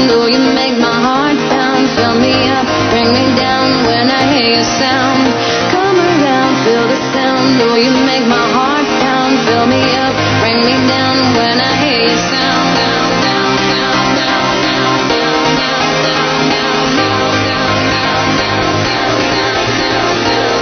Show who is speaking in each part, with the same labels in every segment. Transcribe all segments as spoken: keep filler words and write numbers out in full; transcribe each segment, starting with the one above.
Speaker 1: sound. Oh, you make my heart pound. Fill me up, bring me down when I hear your sound. Come around, feel the sound. Oh, you make my heart pound. Fill me up, bring me down when I hear your sound. Down, down, down, down, down, down, down, down, down, down, down, down, down, down,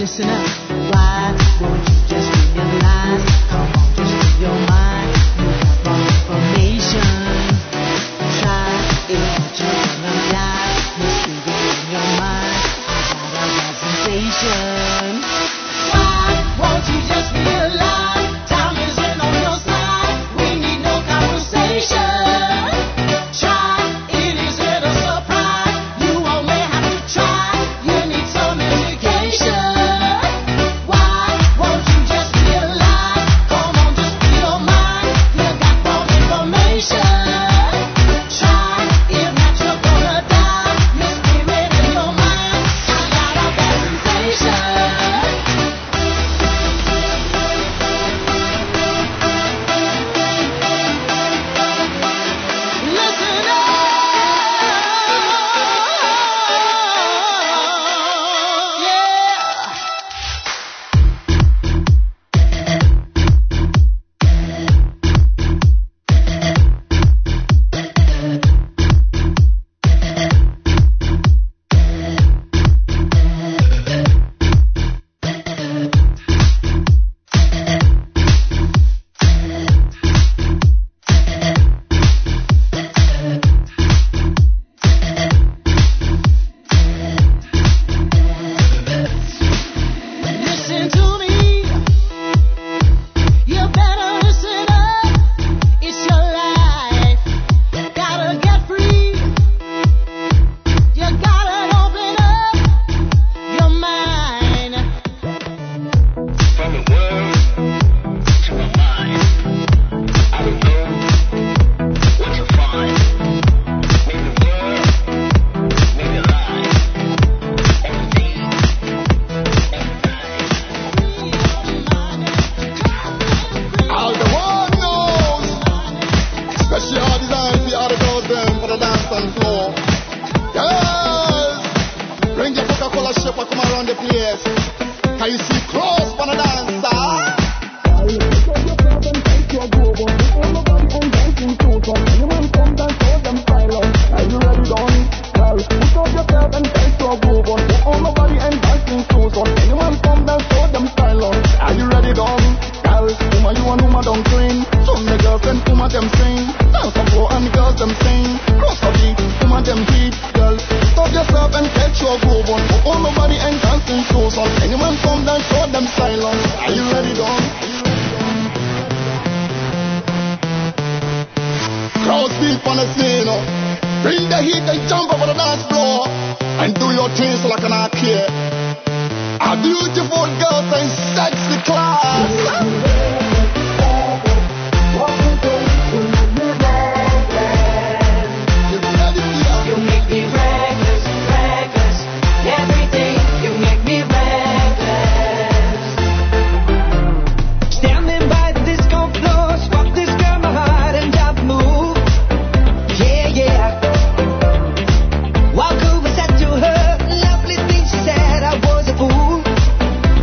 Speaker 2: listen up. Why won't you just realize? Come on, just free your mind. You have wrong information. Try it, but you're gonna lie. Misleading in your mind. I got a bad sensation. Why won't you just realize? Time isn't on your side. We need no conversation. Try it, isn't a surprise. You only have to try. You need some education. Why won't you just realize? Come on, just free your mind. You got wrong information. Try, if not you're gonna die. Misleading in your mind. I got a bad sensation. Listen up. Listen to me. You better listen up. It's your life. Gotta get free. You gotta open up your mind.
Speaker 3: From the world to my mind, I don't know what to find. Maybe the world, maybe a lie, and the deed, and
Speaker 4: All the world knows, especially all design for all the girls them for the dance and floor. Girls, bring your Coca-Cola shape and come around the place. Can you see close for the dancer? Are you ready, done? Girls, Uma, you and Uma don't clean. Some the girls and Uma them sing. Dance on floor and the girls them sing. Close for beat, Uma them heat. Girl, stop yourself and catch your groove on. Put all nobody and dancing shoes on. Anyone come down, show them silence. Are you ready, done? Crowds deep on the scene. oh. Bring the heat and jump over the dance floor. And do your things like an arcade. A beautiful girls and sexy class. You ready, yeah?
Speaker 2: You make me reckless, reckless. Everything, you make me reckless. Standing by the disco floor, swap this girl my heart and job move. Yeah, yeah. What could we said to her? Lovely things she said, I was a fool.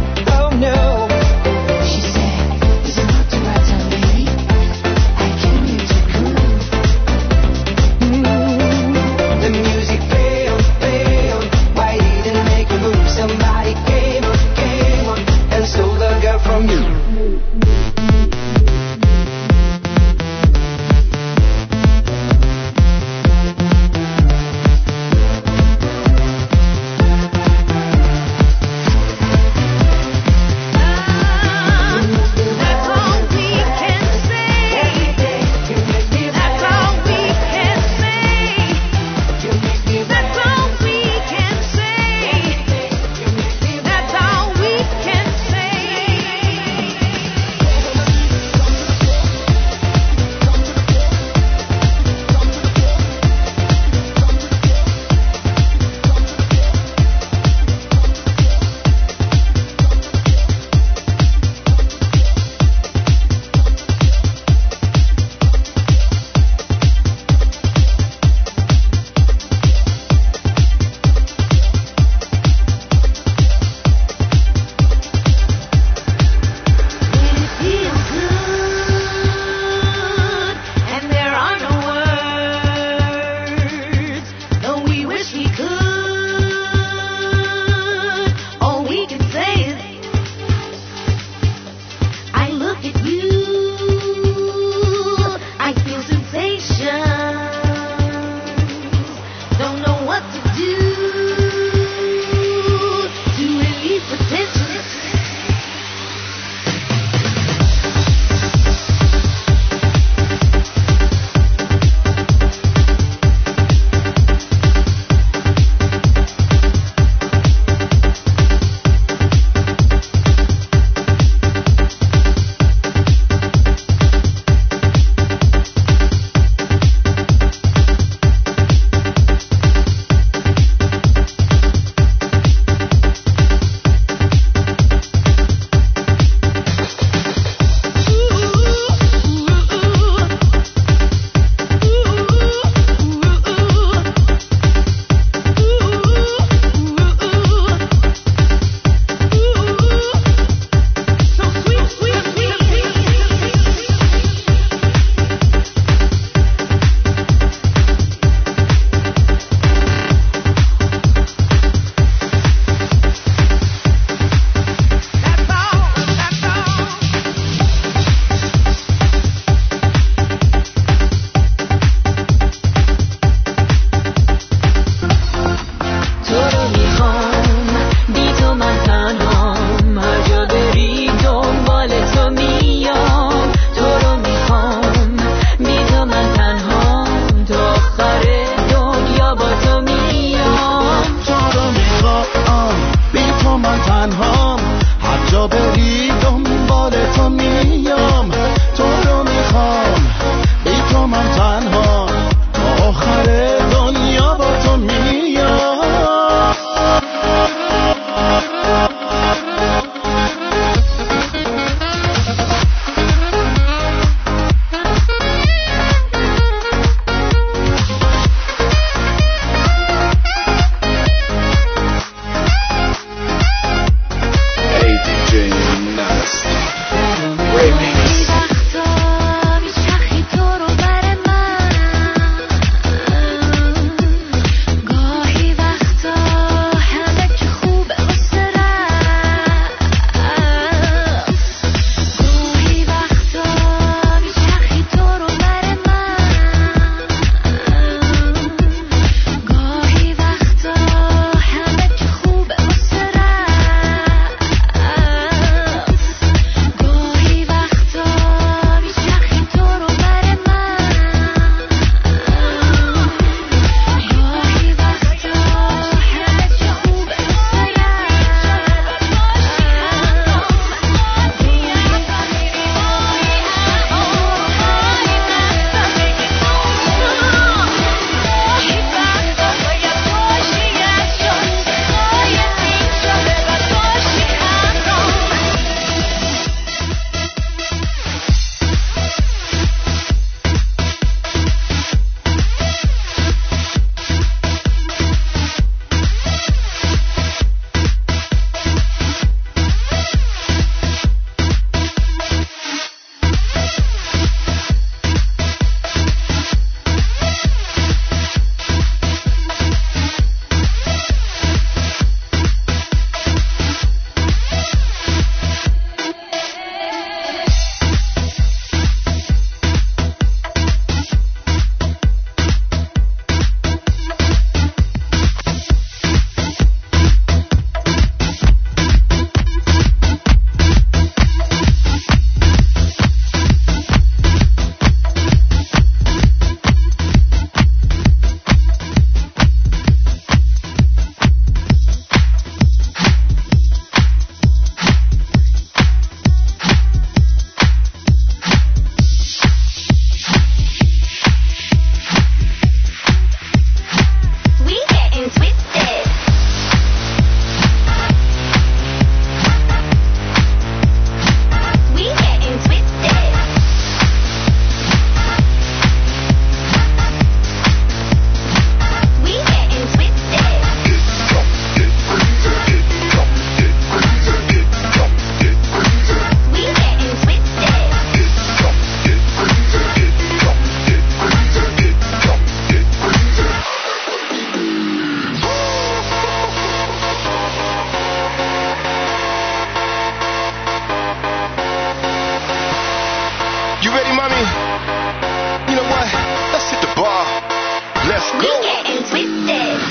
Speaker 3: You ready, mommy? You know what? Let's hit the bar. Let's go.
Speaker 1: We getting twisted.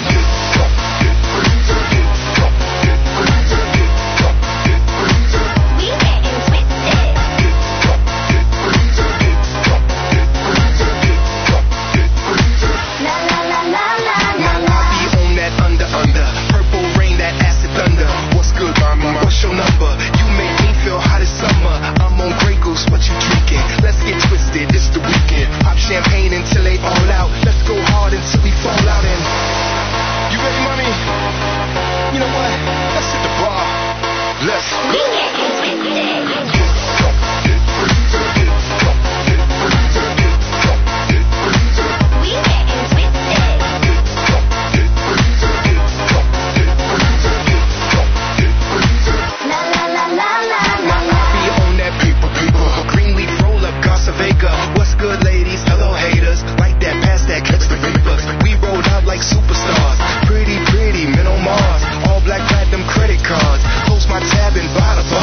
Speaker 3: What's your number? You make me feel hot as summer. I'm on Grey Goose, what you drinking? Let's get twisted, it's the weekend. Pop champagne until they all out. Let's go hard until we fall out and... You ready, mommy? You know what? Let's hit the bar. Let's go.
Speaker 1: We getting twisted.
Speaker 3: What's good, ladies? Hello, haters. Like that, pass that, catch the vapor. We rolled out like superstars. Pretty, pretty, men on Mars. All black platinum credit cards. Close my tab and buy the bar.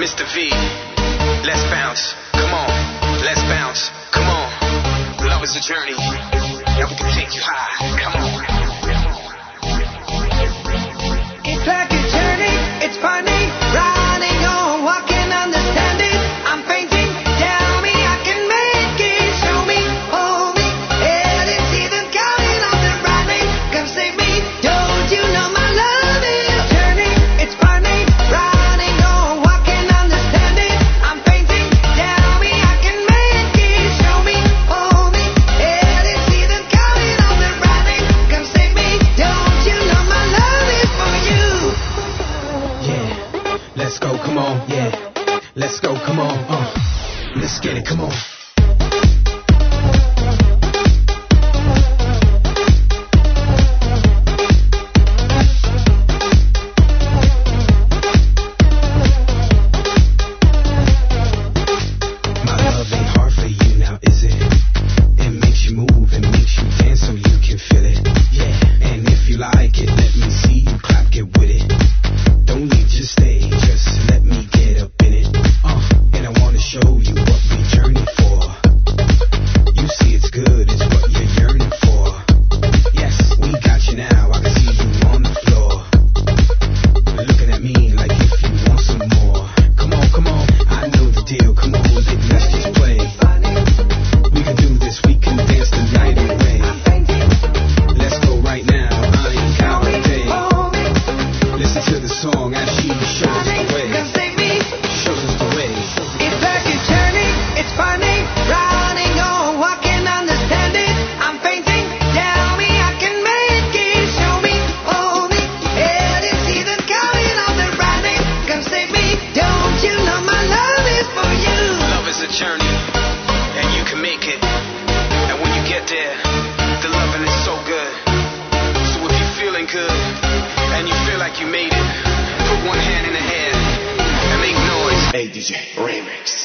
Speaker 5: Mister V. Let's bounce. Come on. Let's bounce. Come on. Love is a journey. And we can take you high. Come on.
Speaker 2: It's like a journey, it's funny, riding on, walking, understand it. I'm fainting, tell me I can make it. Show me, hold me, hell and see them coming on the riding. Come save me, don't you know my love is journey, it's funny, riding on, walking, understand it. I'm fainting, tell me I can make it. Show me, hold me, hell and see them coming on the riding. Come save me, don't you know my love is for you.
Speaker 5: Yeah, let's go, come on, yeah. Let's go, come on, uh. Let's get it, come on. My love ain't hard for you now, is it? It makes you move, it makes you dance so you can feel it. Yeah, and if you like it, let me see you clap, get with it. Don't leave, just stay, just let me get up in it. Uh, and I wanna show you what we journey for. You see it's good, it's what you're yearning for. Yes, we got you now, I can see you on the floor. Looking at me like if you want some more. Come on, come on, I know the deal, come on, baby, let's just play. We can do this, we can dance the night away. Let's go right now, I ain't counting days. Listen to the song as she shows us the way.
Speaker 2: Come save me.
Speaker 5: Shows us the way.
Speaker 2: It's like a journey, it's funny, riding on, walking, understand it. I'm fainting, tell me I can make it. Show me, hold me, hell and see them coming on the riding. Come save me, don't you know my love is for you.
Speaker 5: Love is a journey, and you can make it. And when you get there, the loving is so good. So if you're feeling good, and you feel like you made it, put one hand in the air, and make noise. Hey D J, remix.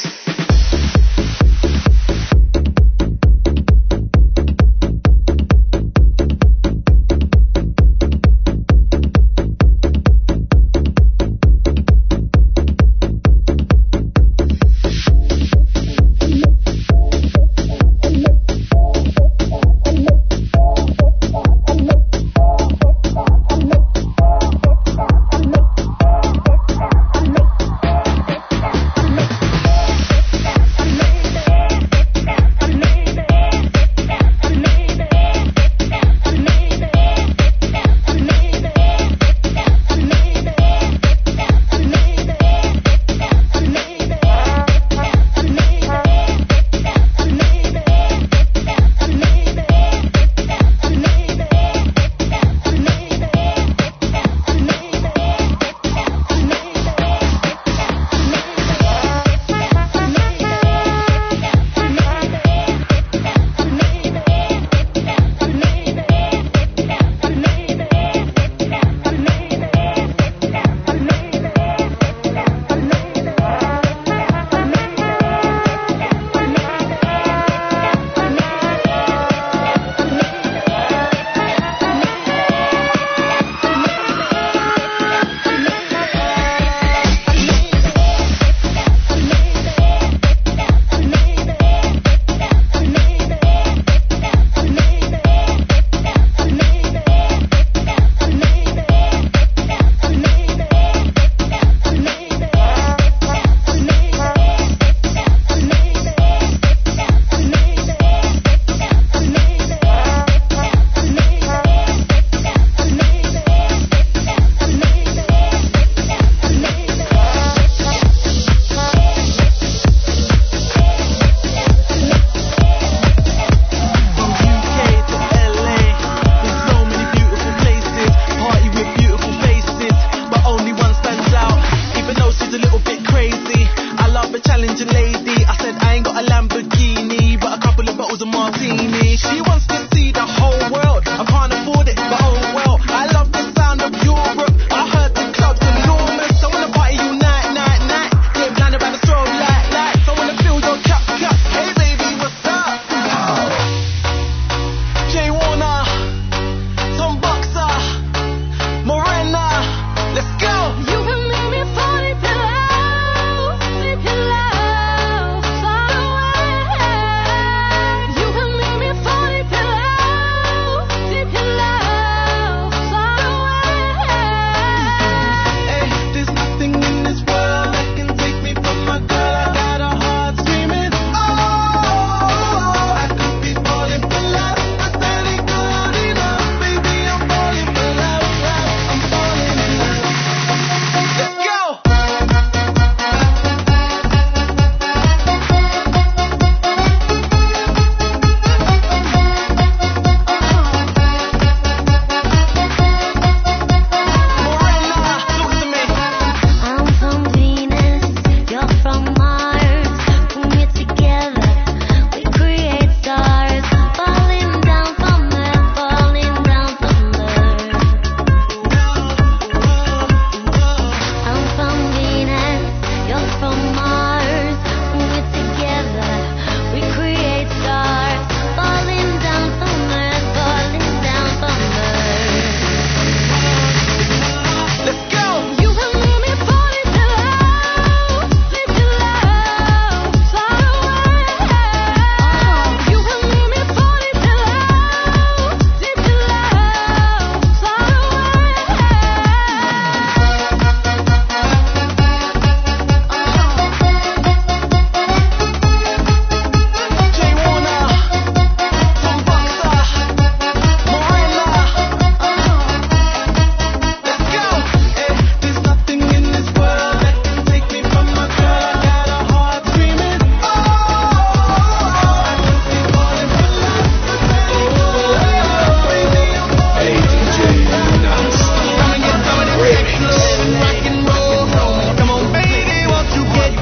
Speaker 2: Let's go. You can make me fall in love.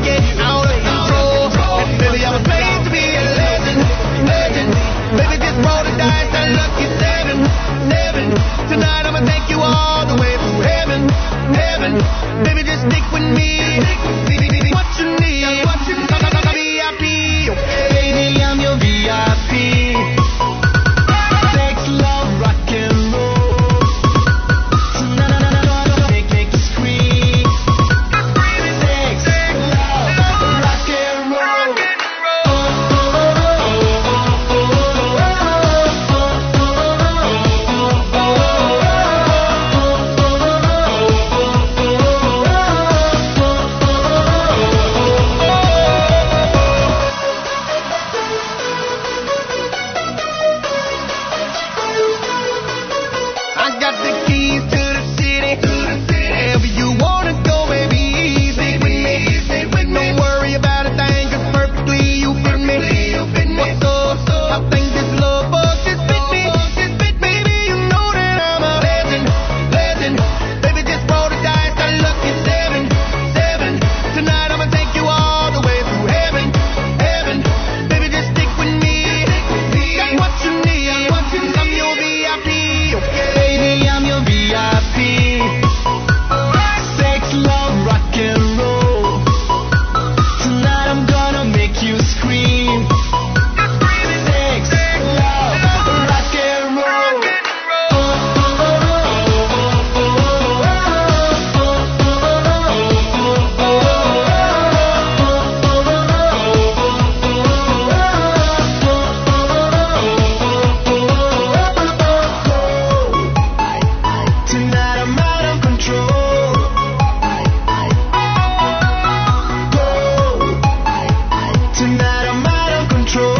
Speaker 6: get out of control. And baby, I was made to be a legend, legend. Baby, just roll the dice, that lucky seven, seven. Tonight I'ma take you all the way through heaven, heaven. Baby, just stick with me. What you need, what you need. V I P, baby, I'm your V I P. Sex, love, rock and roll. Tonight I'm gonna make, make you scream. Sex, love, rock and roll. I got the keys to the city. Wherever you wanna go, baby, easy with me. Don't worry about a thing, 'cause perfectly you fit me. What's up? I think this love bug just bit me. Baby, you know that I'm a legend, legend. Baby, just roll the dice, that lucky seven, seven. Tonight I'ma take you all the way through heaven, heaven. Baby, just stick with me. Got what you need. I'm your V I P. Baby, I'm your V I P. Sex, love, rock and roll. Tonight I'm gonna make you scream. Sex, love, rock and roll. Tonight I'm out of control. Tonight I'm out of control.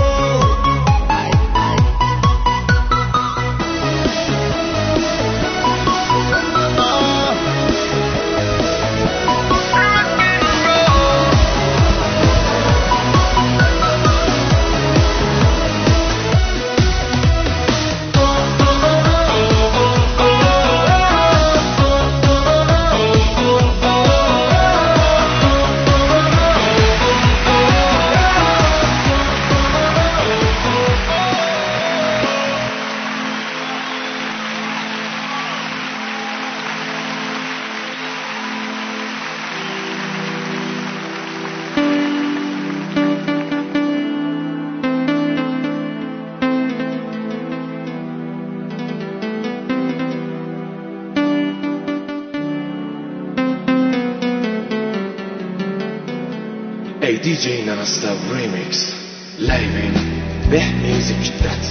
Speaker 7: Ej D J Nanastav Remix Live-in Beh Music ġdad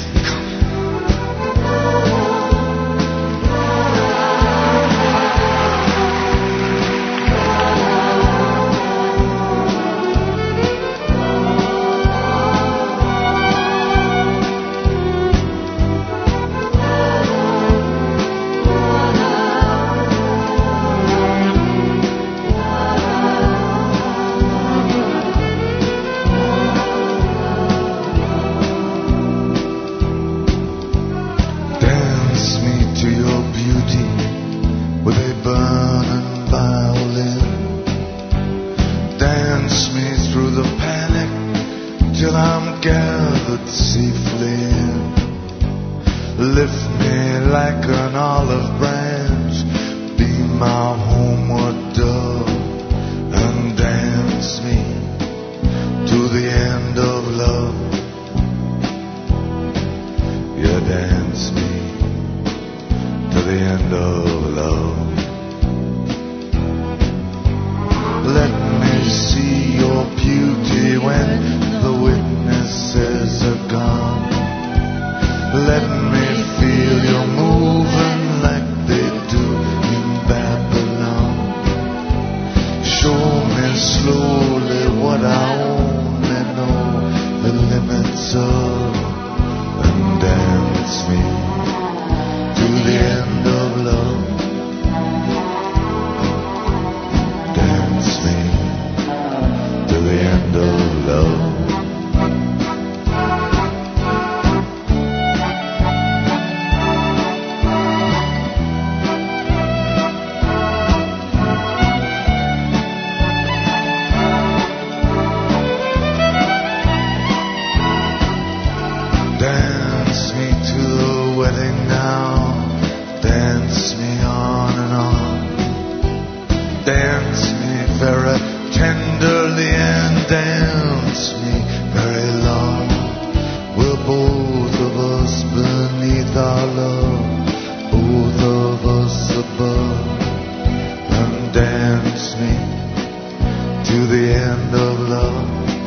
Speaker 8: dance me very long. We're both of us beneath our love, both of us above, and dance me to the end of love.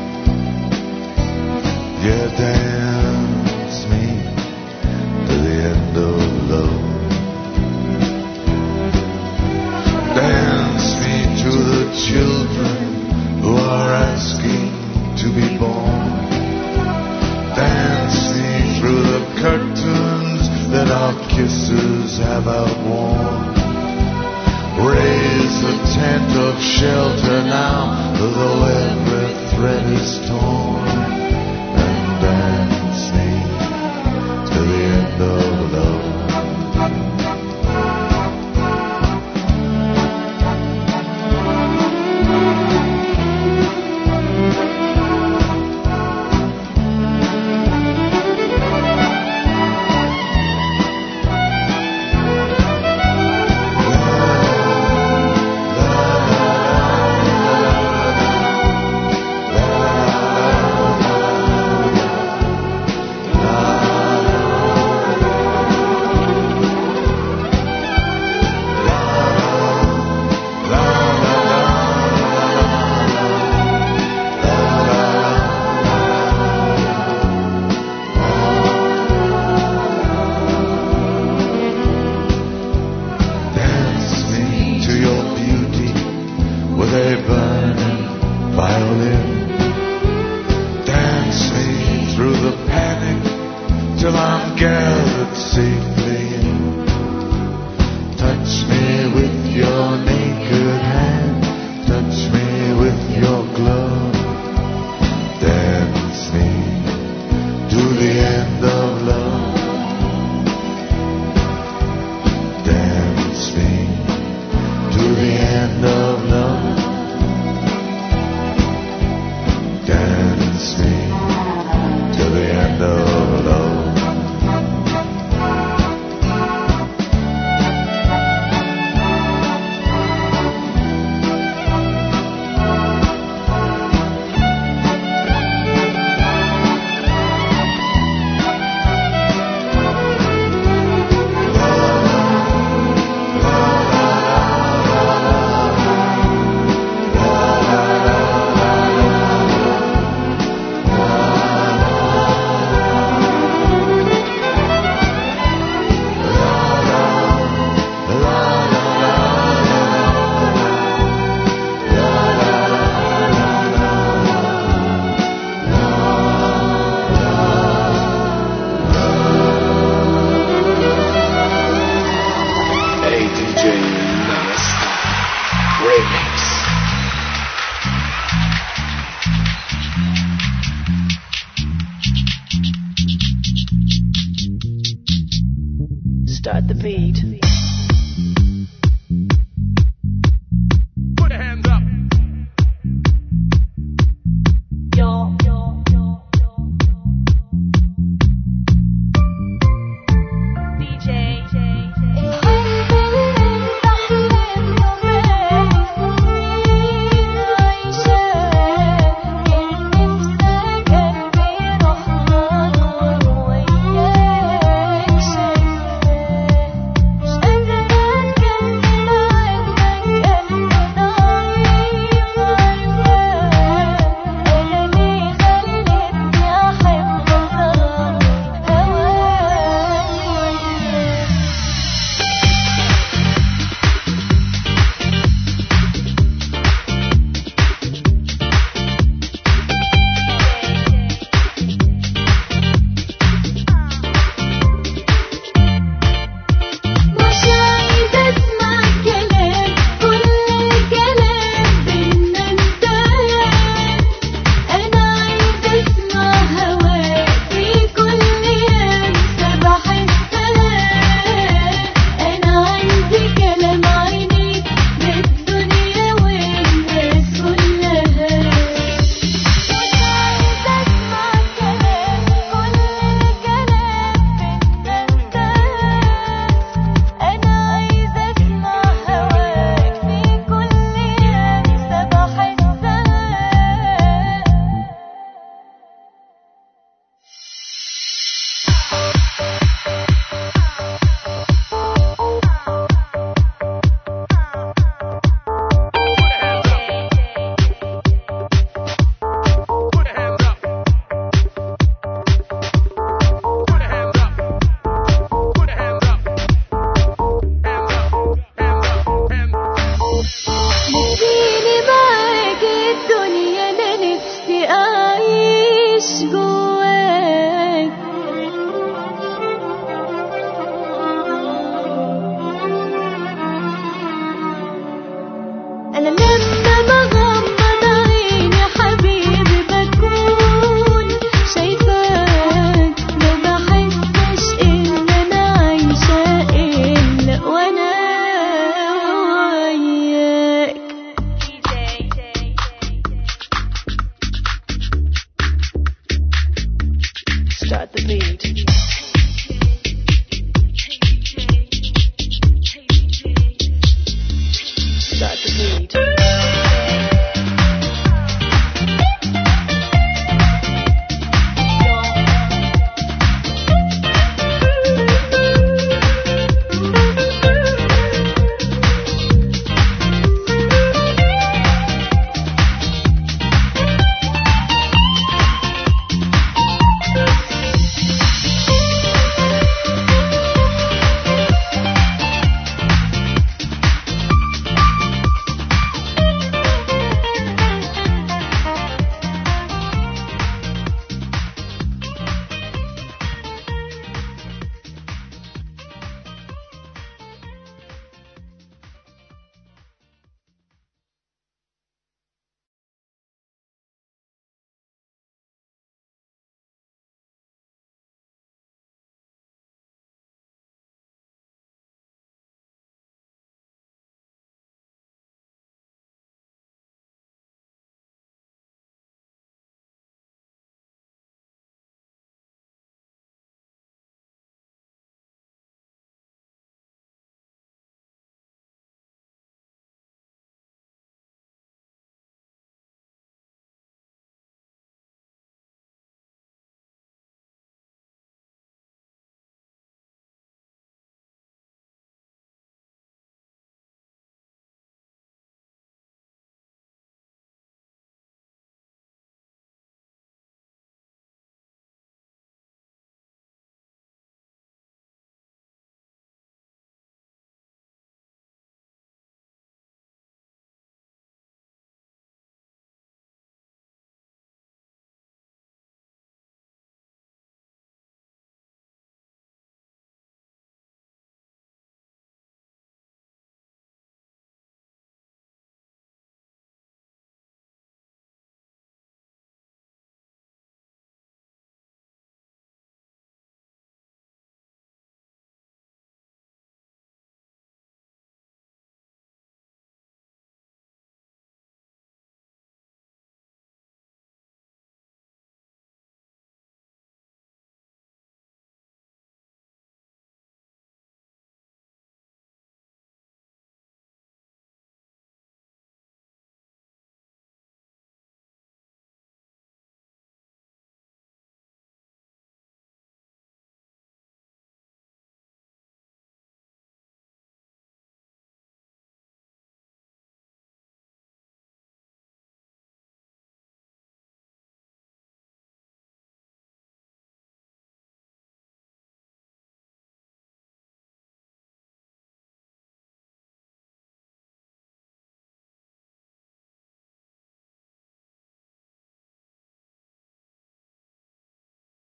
Speaker 8: Yeah, dance me to the end of love. Dance me to the children who are asking to be born. Dance me through the curtains that our kisses have outworn. Raise a tent of shelter now, though every thread is torn. And dance me to the end of love.
Speaker 2: Start the beat.